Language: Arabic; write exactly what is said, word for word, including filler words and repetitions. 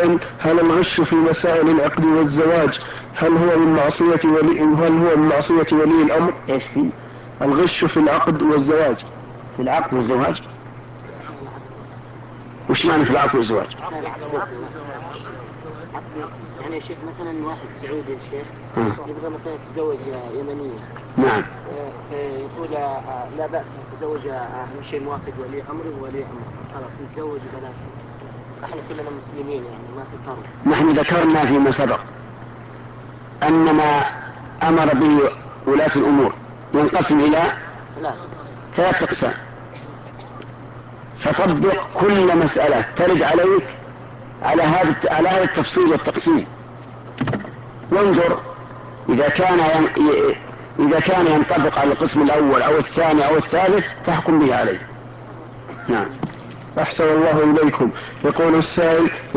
السائل: هل الغش في مسائل العقد والزواج هل هو من معصية ولي هل هو من معصية ولي الأمر؟ ايش في الغش في العقد والزواج. في العقد والزواج؟ وش معنى في العقد والزواج؟ يعني يا شيخ مثلا واحد سعودي يا شيخ يبغى مثلا يتزوج يمنية. نعم. فيقول لا بأس نتزوج، أهم شيء موافق ولي أمري وولي أمر، خلاص نتزوج بلاش. احنا كلنا مسلمين يعني ما في فرق. نحن ذكرنا فيما سبق أن ما أمر به ولاة الأمور ينقسم إلى ثلاث أقسام، فطبق كل مسألة ترد عليك على هذا على هذا التفصيل والتقسيم، وانظر إذا كان إذا كان ينطبق على القسم الأول أو الثاني أو الثالث فاحكم به عليه. نعم. أحسن الله إليكم. يقول السائل: